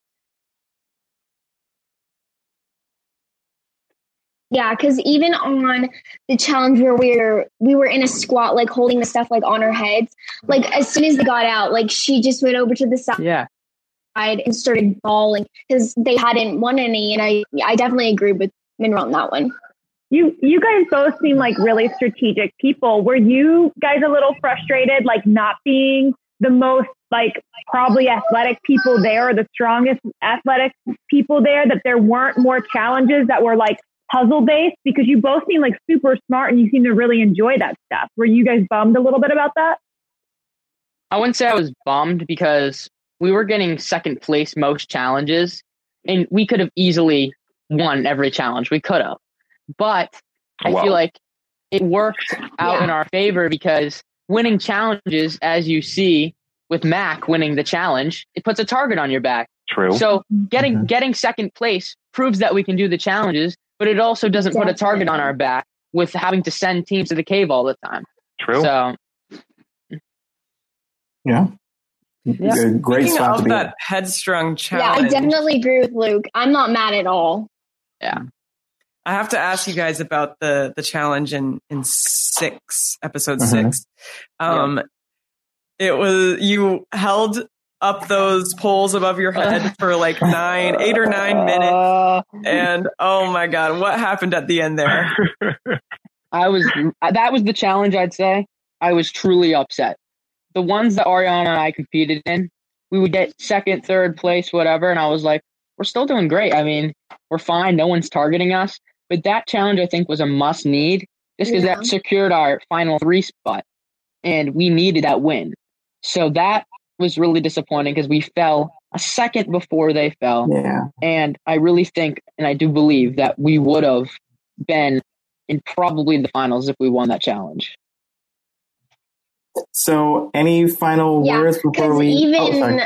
Yeah, because even on the challenge where we were we were in a squat, like holding the stuff like on our heads, like as soon as they got out, like she just went over to the side yeah. and started bawling because they hadn't won any. And I I definitely agree with Monroe on that one. You you guys both seem like really strategic people. Were you guys a little frustrated, like not being the most like probably athletic people there, or the strongest athletic people there, that there weren't more challenges that were like puzzle based? Because you both seem like super smart and you seem to really enjoy that stuff. Were you guys bummed a little bit about that? I wouldn't say I was bummed, because we were getting second place most challenges and we could have easily won every challenge. We could have, but I wow. feel like it worked out yeah. in our favor, because winning challenges, as you see with Mac winning the challenge, it puts a target on your back. True. So getting, mm-hmm. getting second place proves that we can do the challenges, but it also doesn't exactly. put a target on our back with having to send teams to the cave all the time. True. So, yeah. yeah. Great Speaking spot of to be that in. headstrong challenge. Yeah, I definitely agree with Luke. I'm not mad at all. Yeah. I have to ask you guys about the, the challenge in, in six, episode Mm-hmm. six. Um, yeah. It was, you held up those poles above your head for like nine, eight or nine minutes. And oh my God, what happened at the end there? I was, that was the challenge, I'd say. I was truly upset. The ones that Ariana and I competed in, we would get second, third place, whatever. And I was like, we're still doing great. I mean, we're fine. No one's targeting us. But that challenge, I think, was a must need, just because yeah. that secured our final three spot. And we needed that win. So that was really disappointing, because we fell a second before they fell. Yeah. And I really think, and I do believe, that we would have been in probably the finals if we won that challenge. So, any final Yeah, words before 'cause we? even oh, sorry.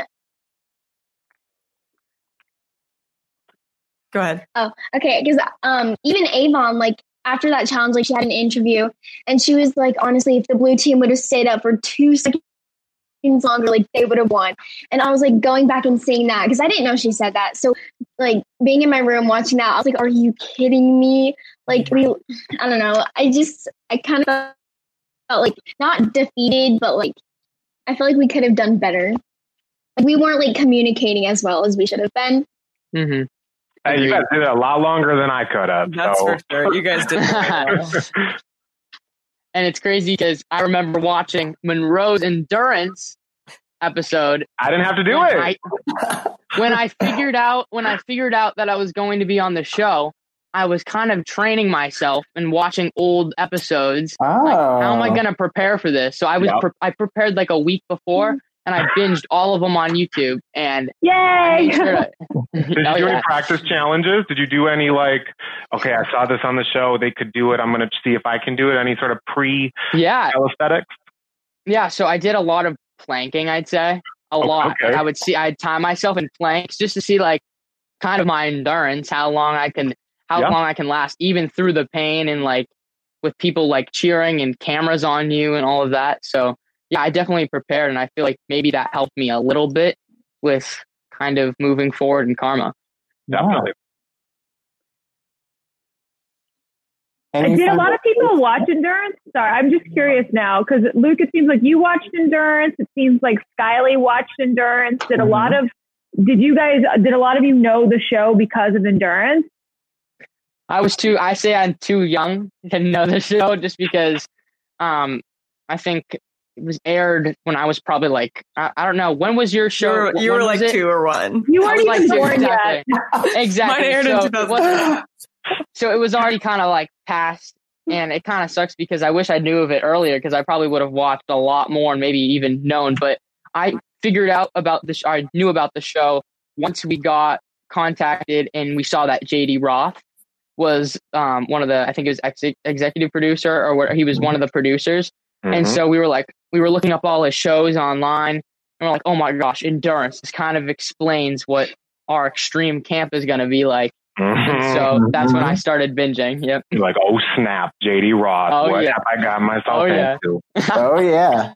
Go ahead. Oh, okay. Because um, even Avon, like after that challenge, like she had an interview, and she was like, honestly, if the blue team would have stayed up for two seconds longer, like they would have won. And I was like going back and seeing that because I didn't know she said that. So like being in my room watching that, I was like, are you kidding me? Like we, I don't know. I just, I kind of felt like not defeated, but like I feel like we could have done better. Like we weren't like communicating as well as we should have been. Mm-hmm. Hey, you guys did it a lot longer than I could have. That's so. for sure. You guys did it well. And it's crazy because I remember watching Monroe's endurance episode. I didn't have to do when it. I, when I figured out when I figured out that I was going to be on the show, I was kind of training myself and watching old episodes. Oh. Like, how am I going to prepare for this? So I was Yep. pre- I prepared like a week before, and I binged all of them on YouTube. And Yay! I made sure to- Did you Oh, do yeah. any practice challenges? Did you do any like, okay, I saw this on the show, they could do it, I'm going to see if I can do it? Any sort of pre Yeah. calisthenics? Yeah, so I did a lot of planking, I'd say. A lot. okay. I would see, I'd time myself in planks just to see like kind of my endurance, how long I can, how Yeah. long I can last, even through the pain and like with people like cheering and cameras on you and all of that. So yeah, I definitely prepared, and I feel like maybe that helped me a little bit with kind of moving forward in Karma. Definitely. Any Did a final- lot of people watch Endurance? Sorry, I'm just curious now because Luke, it seems like you watched Endurance. It seems like Skyly watched Endurance. Did a lot of did you guys? Did a lot of you know the show because of Endurance? I was too, I say I'm too young to know the show just because um, I think it was aired when I was probably like, I, I don't know. When was your You show? were, you When were was like it? two or one. You I weren't was even like two, born exactly. yet. Exactly. Mine aired in so, two thousand. it wasn't- so it was already kind of like past, and it kind of sucks because I wish I knew of it earlier because I probably would have watched a lot more and maybe even known. But I figured out about this, I knew about the show once we got contacted and we saw that J D Roth was um, one of the, I think it was ex- executive producer or where he was one of the producers. Mm-hmm. And so we were like, we were looking up all his shows online, and we're like, oh my gosh, Endurance. This kind of explains what our extreme camp is going to be like. And so that's when I started binging. Yep. You're like, oh snap, J D Roth. Oh, what yeah. have I got myself Oh, yeah. into? Oh yeah.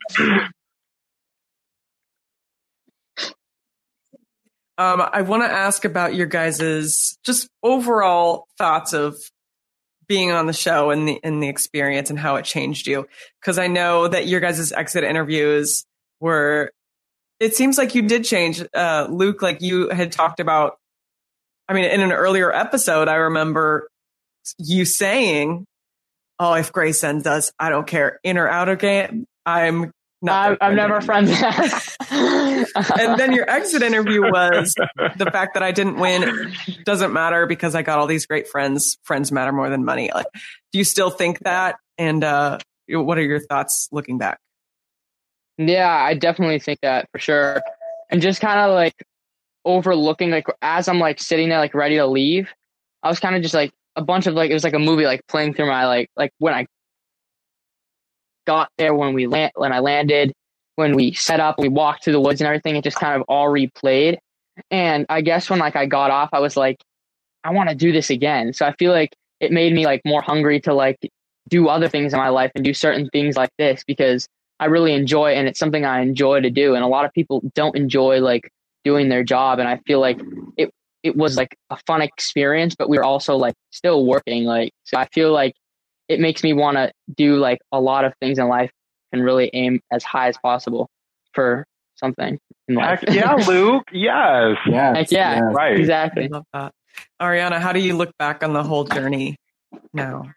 Um, I want to ask about your guys's just overall thoughts of being on the show and the and the experience and how it changed you. Because I know that your guys' exit interviews were. It seems like you did change, uh, Luke. Like you had talked about. I mean, in an earlier episode, I remember you saying, "Oh, if Grace sends us, I don't care, in or out of game, I'm not." I, I've never friends that. And then your exit interview was the fact that I didn't win doesn't matter because I got all these great friends. Friends matter more than money. Like, do you still think that? And uh, what are your thoughts looking back? Yeah, I definitely think that for sure. And just kind of like overlooking, like as I'm like sitting there, like ready to leave, I was kind of just like a bunch of like, it was like a movie, like playing through my, like, like when I got there, when we land, when I landed, when we set up, we walked through the woods and everything, it just kind of all replayed. And I guess when like I got off, I was like, I want to do this again. So I feel like it made me like more hungry to like do other things in my life and do certain things like this because I really enjoy it and it's something I enjoy to do. And a lot of people don't enjoy like doing their job. And I feel like it, it was like a fun experience, but we were also like still working. Like, so I feel like it makes me want to do like a lot of things in life and really aim as high as possible for something in life. Heck yeah, Luke. Yes. Yes. Heck yeah. yes. Right. Exactly. I love that. Ariana, how do you look back on the whole journey now?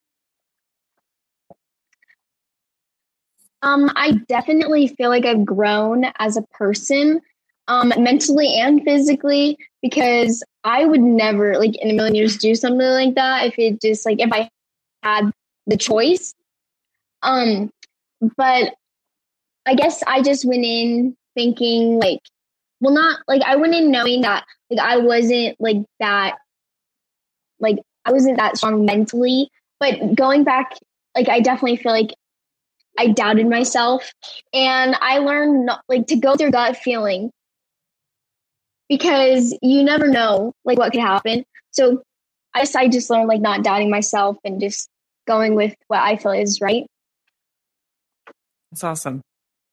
Um, I definitely feel like I've grown as a person, um, mentally and physically, because I would never, like, in a million years do something like that if it just, like, if I had the choice. Um, but I guess I just went in thinking, like, well, not, like, I went in knowing that, like, I wasn't, like, that, like, I wasn't that strong mentally, but going back, like, I definitely feel like I doubted myself, and I learned not, like to go with your gut feeling, because you never know like what could happen. So I guess I just learned like not doubting myself and just going with what I feel is right. That's awesome.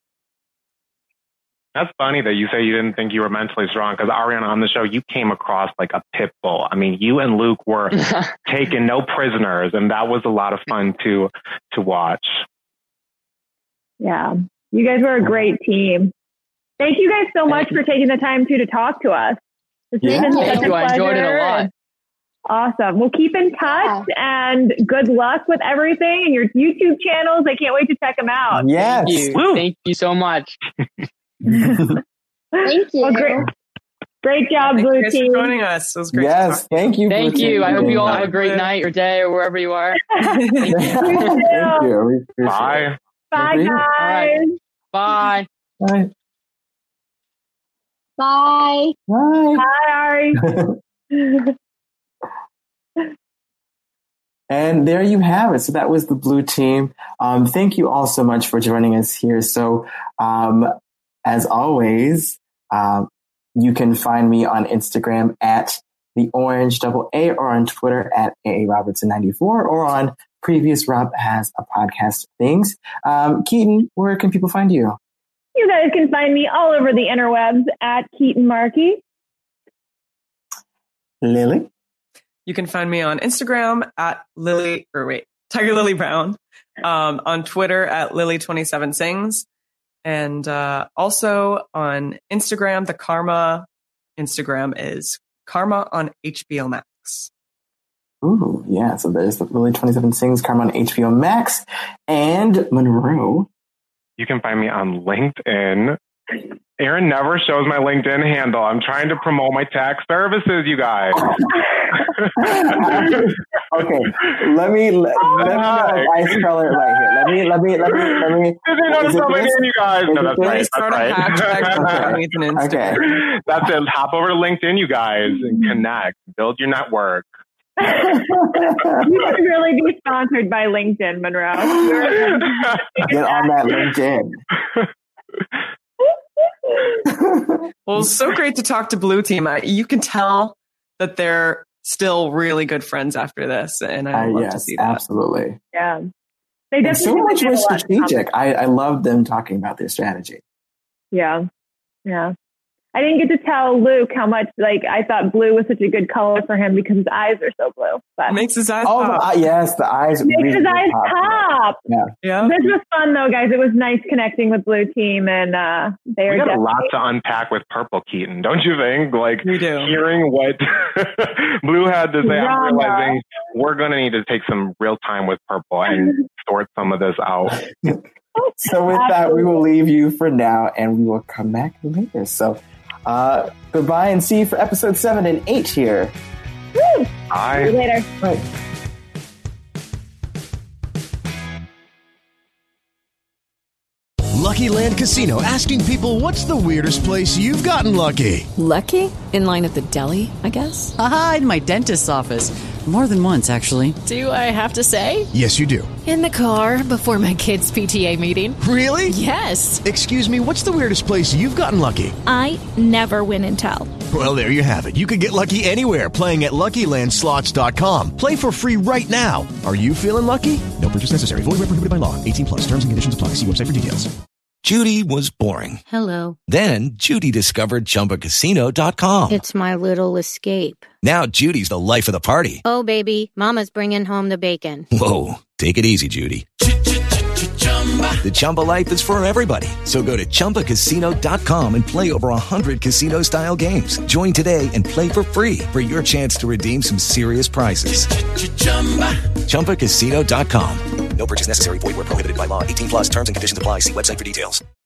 That's funny that you say you didn't think you were mentally strong, because Ariana, on the show, you came across like a pit bull. I mean, you and Luke were taking no prisoners, and that was a lot of fun to to watch. Yeah, you guys were a great team. Thank you guys so much for taking the time to to talk to us. It's Yeah. been such Thank a you. I enjoyed it a pleasure. lot. Awesome. We'll keep in touch and good luck with everything and your YouTube channels. I can't wait to check them out. Yes. Thank you. Woo. Thank you so much. Thank you. Well, great, great job, Thank you Blue guys Team. for joining us. It was great. Yes, to talk. thank you. Thank Blue you. Team. I hope you all have a Bye. great night or day or wherever you are. Thank you. We appreciate Bye. Bye, Agree. guys. Bye. it. Bye. Bye. Bye. Bye, Ari. And there you have it. So that was the Blue Team. Um, thank you all so much for joining us here. So, um, as always, um, you can find me on Instagram at the Orange Double A, or on Twitter at A A Robertson ninety-four, or on previous Rob Has a Podcast Things. Um, Keaton, where can people find you? You guys can find me all over the interwebs at Keaton Markey. Lily? You can find me on Instagram at Lily, or wait, Tiger Lily Brown, um, on Twitter at Lily twenty-seven Sings, and uh, also on Instagram, the Karma Instagram is Karma on H B O Max. Ooh, yeah. So there's the Lily twenty-seven Sings, Karma on H B O Max. And Monroe. You can find me on LinkedIn. Aaron never shows my LinkedIn handle. I'm trying to promote my tax services, you guys. Okay, let me let, let me know if I spell it right here. Let me let me let me let me. Did they not is it spell my this? name, you guys? Is No, it that's this? right. Start a That's hashtag right. underneath an Instagram. Okay. That's it. Hop over to LinkedIn, you guys, and connect. Build your network. You should really be sponsored by LinkedIn, Monroe. You're- Get on that LinkedIn. Well, it's so great to talk to Blue Team. I, you can tell that they're still really good friends after this, and I Uh, love yes, to see that. absolutely. Yeah. They And so definitely much did a was lot of strategic. I, I love them talking about their strategy. Yeah. Yeah. I didn't get to tell Luke how much, like, I thought blue was such a good color for him because his eyes are so blue. But Makes his eyes Oh, pop. uh, yes, the eyes. makes really his eyes pop. pop. Yeah. Yeah. This was fun, though, guys. It was nice connecting with Blue Team, and uh, they We are got a definitely. lot to unpack with Purple, Keaton, don't you think? Like, We do. hearing what Blue had to say, I'm Drama. realizing we're going to need to take some real time with Purple and sort some of this out. So with that, we will leave you for now, and we will come back later. So uh, goodbye, and see you for episode seven and eight here. Woo! Bye. See you later. Bye. Lucky Land Casino, asking people, what's the weirdest place you've gotten lucky? Lucky? In line at the deli, I guess? Aha, in my dentist's office. More than once, actually. Do I have to say? Yes, you do. In the car before my kids' P T A meeting. Really? Yes. Excuse me, what's the weirdest place you've gotten lucky? I never win and tell. Well, there you have it. You can get lucky anywhere, playing at Lucky Land Slots dot com. Play for free right now. Are you feeling lucky? No purchase necessary. Void where prohibited by law. eighteen plus. Terms and conditions apply. See website for details. Judy was boring. Hello. Then Judy discovered Chumba Casino dot com. It's my little escape. Now Judy's the life of the party. Oh, baby, mama's bringing home the bacon. Whoa, take it easy, Judy. The Chumba life is for everybody. So go to Chumba Casino dot com and play over one hundred casino-style games. Join today and play for free for your chance to redeem some serious prizes. Chumba Casino dot com. No purchase necessary. Void where prohibited by law. eighteen plus terms and conditions apply. See website for details.